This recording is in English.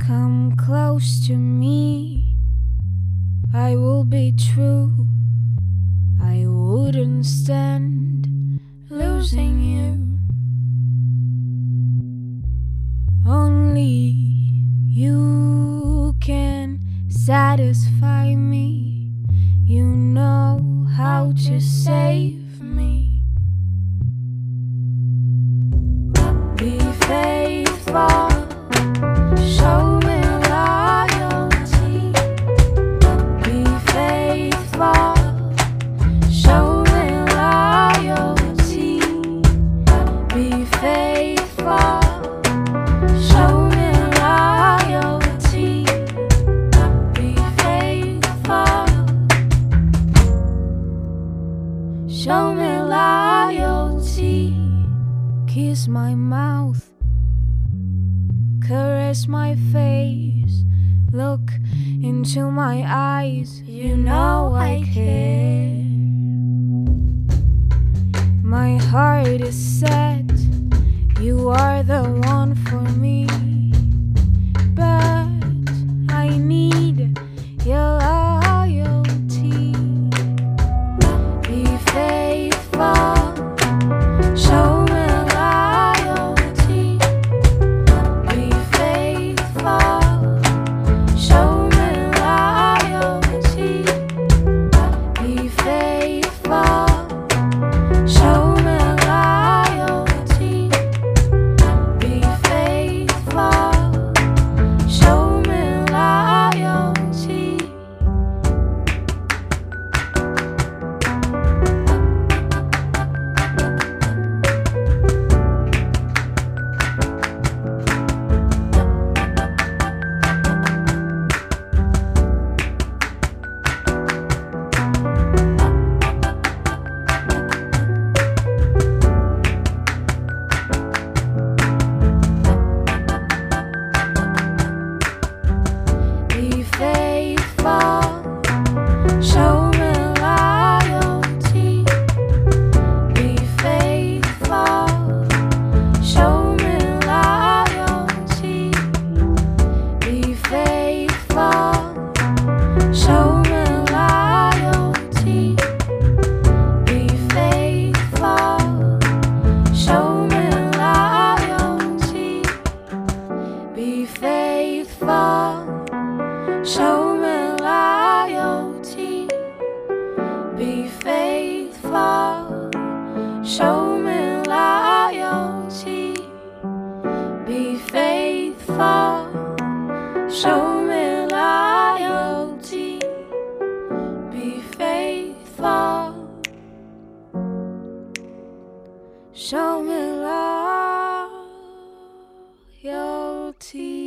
Come close to me, I will be true. I wouldn't stand losing you. Only you can satisfy me. You know how to save me. Be faithful, show me loyalty. Be faithful, show me loyalty. Be faithful, show me loyalty. Be faithful, show me loyalty. Kiss my mouth, caress my face, look into my eyes. You know I care. My heart is set, you are the one for me, but I need your loyalty. Be faithful, show me loyalty. Be faithful, show me loyalty. Be faithful, show me loyalty. Be faithful, show me loyalty. Be faithful, show me loyalty. Be faithful, show me loyalty. Be faithful, show me loyalty. Be faithful, show me loyalty. Be faithful, show me loyalty. Be faithful, show me loyalty. Be faithful, show me loyalty. Be faithful, show me loyalty.